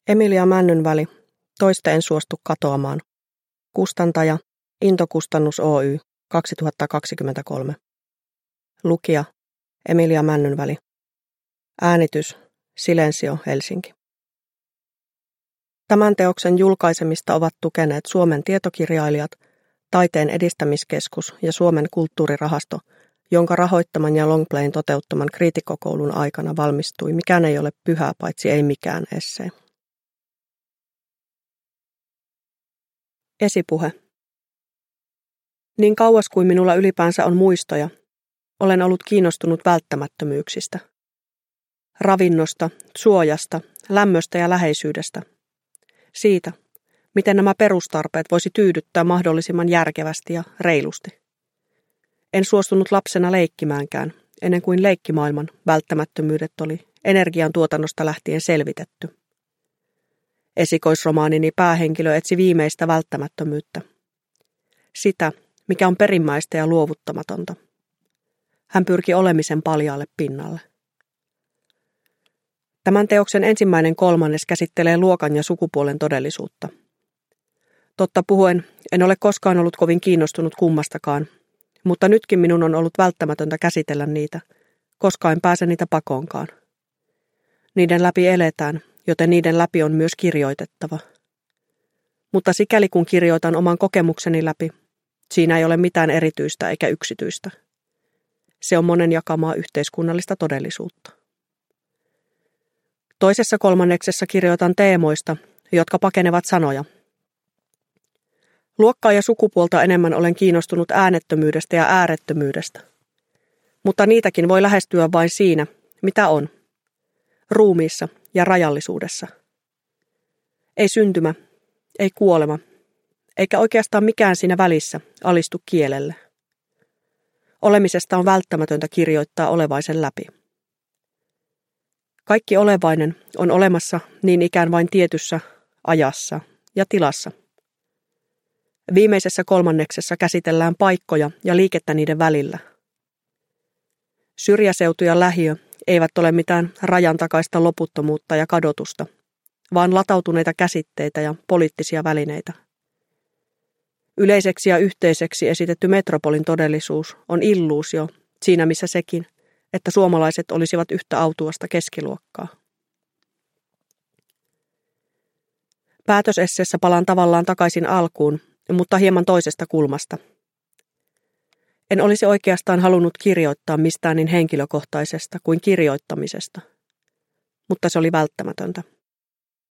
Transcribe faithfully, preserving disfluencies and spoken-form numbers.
Emilia Männynväli, toista en suostu katoamaan. Kustantaja, Intokustannus Oy, kaksituhattakaksikymmentäkolme. Lukija, Emilia Männynväli. Äänitys, Silensio, Helsinki. Tämän teoksen julkaisemista ovat tukeneet Suomen tietokirjailijat, Taiteen edistämiskeskus ja Suomen kulttuurirahasto, jonka rahoittaman ja Longplayn toteuttaman kriitikkokoulun aikana valmistui Mikään ei ole pyhää paitsi ei mikään essee. Esipuhe. Niin kauas kuin minulla ylipäänsä on muistoja, olen ollut kiinnostunut välttämättömyyksistä. Ravinnosta, suojasta, lämmöstä ja läheisyydestä. Siitä, miten nämä perustarpeet voisi tyydyttää mahdollisimman järkevästi ja reilusti. En suostunut lapsena leikkimäänkään, ennen kuin leikkimaailman välttämättömyydet oli energiantuotannosta lähtien selvitetty. Esikoisromaanini päähenkilö etsi viimeistä välttämättömyyttä. Sitä, mikä on perimmäistä ja luovuttamatonta. Hän pyrki olemisen paljaalle pinnalle. Tämän teoksen ensimmäinen kolmannes käsittelee luokan ja sukupuolen todellisuutta. Totta puhuen, en ole koskaan ollut kovin kiinnostunut kummastakaan, mutta nytkin minun on ollut välttämätöntä käsitellä niitä, koska en pääse niitä pakoonkaan. Niiden läpi eletään, joten niiden läpi on myös kirjoitettava. Mutta sikäli kun kirjoitan oman kokemukseni läpi, siinä ei ole mitään erityistä eikä yksityistä. Se on monen jakamaa yhteiskunnallista todellisuutta. Toisessa kolmanneksessa kirjoitan teemoista, jotka pakenevat sanoja. Luokkaa ja sukupuolta enemmän olen kiinnostunut äänettömyydestä ja äärettömyydestä. Mutta niitäkin voi lähestyä vain siinä, mitä on. Ruumiissa ja rajallisuudessa. Ei syntymä, ei kuolema, eikä oikeastaan mikään siinä välissä alistu kielelle. Olemisesta on välttämätöntä kirjoittaa olevaisen läpi. Kaikki olevainen on olemassa niin ikään vain tietyssä ajassa ja tilassa. Viimeisessä kolmanneksessa käsitellään paikkoja ja liikettä niiden välillä. Syrjäseutu ja lähiö eivät ole mitään rajan takaista loputtomuutta ja kadotusta, vaan latautuneita käsitteitä ja poliittisia välineitä. Yleiseksi ja yhteiseksi esitetty metropolin todellisuus on illuusio siinä missä sekin, että suomalaiset olisivat yhtä autuasta keskiluokkaa. Päätösesseessä palaan tavallaan takaisin alkuun, mutta hieman toisesta kulmasta. En olisi oikeastaan halunnut kirjoittaa mistään niin henkilökohtaisesta kuin kirjoittamisesta, mutta se oli välttämätöntä.